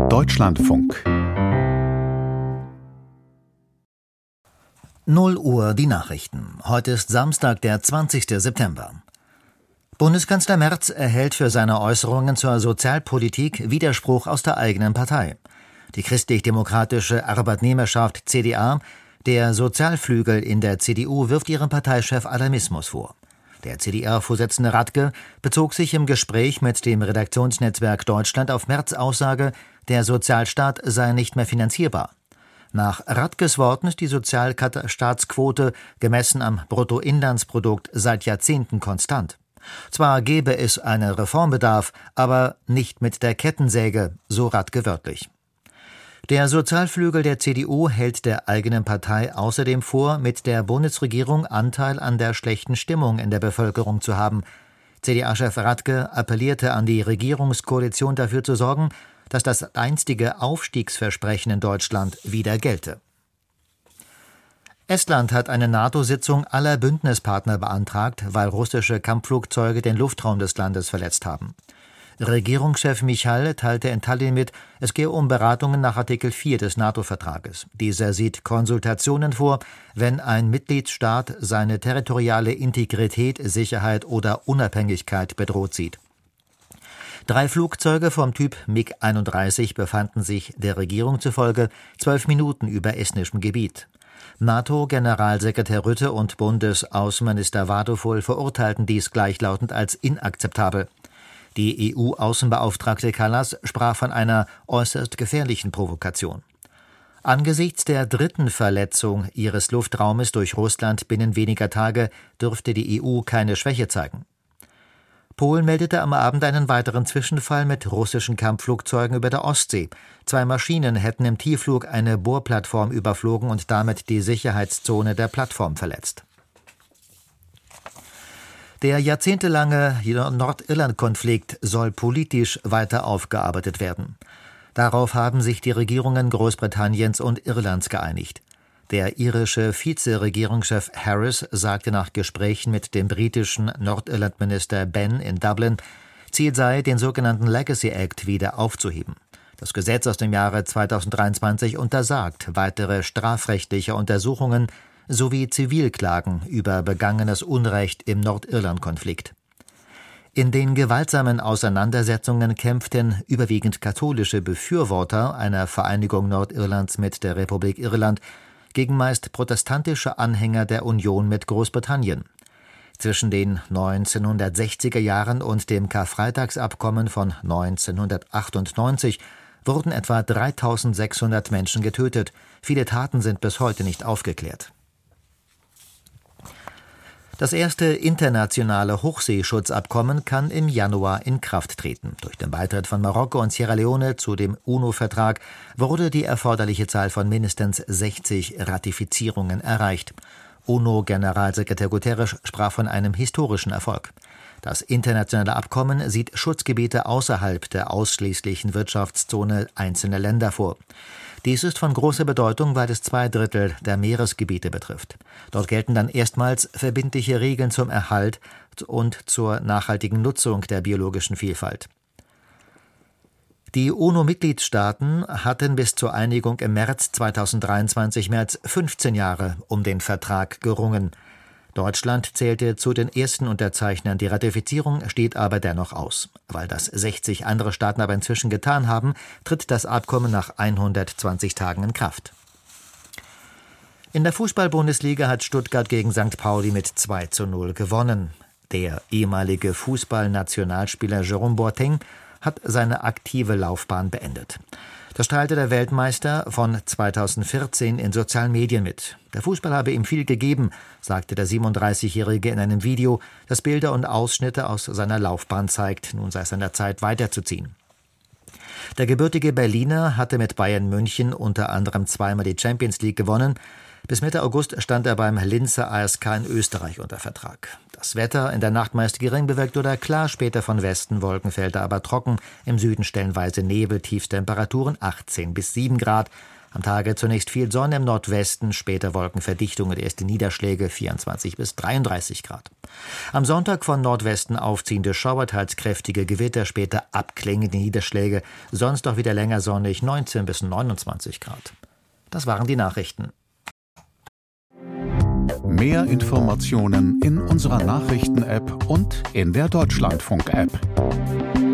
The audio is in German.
Deutschlandfunk 0 Uhr die Nachrichten. Heute ist Samstag, der 20. September. Bundeskanzler Merz erhält für seine Äußerungen zur Sozialpolitik Widerspruch aus der eigenen Partei. Die christlich-demokratische Arbeitnehmerschaft CDA, der Sozialflügel in der CDU, wirft ihrem Parteichef Alarmismus vor. Der CDA-Vorsitzende Radke bezog sich im Gespräch mit dem Redaktionsnetzwerk Deutschland auf Merz' Aussage, der Sozialstaat sei nicht mehr finanzierbar. Nach Radkes Worten ist die Sozialstaatsquote gemessen am Bruttoinlandsprodukt seit Jahrzehnten konstant. Zwar gebe es einen Reformbedarf, aber nicht mit der Kettensäge, so Radke wörtlich. Der Sozialflügel der CDU hält der eigenen Partei außerdem vor, mit der Bundesregierung Anteil an der schlechten Stimmung in der Bevölkerung zu haben. CDA-Chef Radke appellierte an die Regierungskoalition, dafür zu sorgen, dass das einstige Aufstiegsversprechen in Deutschland wieder gelte. Estland hat eine NATO-Sitzung aller Bündnispartner beantragt, weil russische Kampfflugzeuge den Luftraum des Landes verletzt haben. Regierungschef Michal teilte in Tallinn mit, es gehe um Beratungen nach Artikel 4 des NATO-Vertrages. Dieser sieht Konsultationen vor, wenn ein Mitgliedstaat seine territoriale Integrität, Sicherheit oder Unabhängigkeit bedroht sieht. 3 Flugzeuge vom Typ MiG-31 befanden sich der Regierung zufolge 12 Minuten über estnischem Gebiet. NATO-Generalsekretär Rutte und Bundesaußenminister Vadeful verurteilten dies gleichlautend als inakzeptabel. Die EU-Außenbeauftragte Kallas sprach von einer äußerst gefährlichen Provokation. Angesichts der 3. Verletzung ihres Luftraumes durch Russland binnen weniger Tage dürfte die EU keine Schwäche zeigen. Polen meldete am Abend einen weiteren Zwischenfall mit russischen Kampfflugzeugen über der Ostsee. 2 Maschinen hätten im Tiefflug eine Bohrplattform überflogen und damit die Sicherheitszone der Plattform verletzt. Der jahrzehntelange Nordirland-Konflikt soll politisch weiter aufgearbeitet werden. Darauf haben sich die Regierungen Großbritanniens und Irlands geeinigt. Der irische Vizeregierungschef Harris sagte nach Gesprächen mit dem britischen Nordirlandminister Benn in Dublin, Ziel sei, den sogenannten Legacy Act wieder aufzuheben. Das Gesetz aus dem Jahre 2023 untersagt weitere strafrechtliche Untersuchungen sowie Zivilklagen über begangenes Unrecht im Nordirland-Konflikt. In den gewaltsamen Auseinandersetzungen kämpften überwiegend katholische Befürworter einer Vereinigung Nordirlands mit der Republik Irland gegen meist protestantische Anhänger der Union mit Großbritannien. Zwischen den 1960er Jahren und dem Karfreitagsabkommen von 1998 wurden etwa 3.600 Menschen getötet. Viele Taten sind bis heute nicht aufgeklärt. Das erste internationale Hochseeschutzabkommen kann im Januar in Kraft treten. Durch den Beitritt von Marokko und Sierra Leone zu dem UNO-Vertrag wurde die erforderliche Zahl von mindestens 60 Ratifizierungen erreicht. UNO-Generalsekretär Guterres sprach von einem historischen Erfolg. Das internationale Abkommen sieht Schutzgebiete außerhalb der ausschließlichen Wirtschaftszone einzelner Länder vor. Dies ist von großer Bedeutung, weil es 2/3 der Meeresgebiete betrifft. Dort gelten dann erstmals verbindliche Regeln zum Erhalt und zur nachhaltigen Nutzung der biologischen Vielfalt. Die UNO-Mitgliedstaaten hatten bis zur Einigung im März 2023 mehr als 15 Jahre um den Vertrag gerungen. Deutschland zählte zu den ersten Unterzeichnern. Die Ratifizierung steht aber dennoch aus. Weil das 60 andere Staaten aber inzwischen getan haben, tritt das Abkommen nach 120 Tagen in Kraft. In der Fußball-Bundesliga hat Stuttgart gegen St. Pauli mit 2:0 gewonnen. Der ehemalige Fußballnationalspieler Jérôme Boateng hat seine aktive Laufbahn beendet. Das teilte der Weltmeister von 2014 in sozialen Medien mit. Der Fußball habe ihm viel gegeben, sagte der 37-Jährige in einem Video, das Bilder und Ausschnitte aus seiner Laufbahn zeigt. Nun sei es an der Zeit, weiterzuziehen. Der gebürtige Berliner hatte mit Bayern München unter anderem zweimal die Champions League gewonnen. Bis Mitte August stand er beim Linzer ASK in Österreich unter Vertrag. Das Wetter in der Nacht meist gering bewölkt oder klar, später von Westen Wolkenfelder, aber trocken, im Süden stellenweise Nebel, Tiefstemperaturen 18 bis 7 Grad. Am Tage zunächst viel Sonne im Nordwesten, später Wolkenverdichtung und erste Niederschläge, 24 bis 33 Grad. Am Sonntag von Nordwesten aufziehende Schauer, teils kräftige Gewitter, später abklingende Niederschläge, sonst auch wieder länger sonnig, 19 bis 29 Grad. Das waren die Nachrichten. Mehr Informationen in unserer Nachrichten-App und in der Deutschlandfunk-App.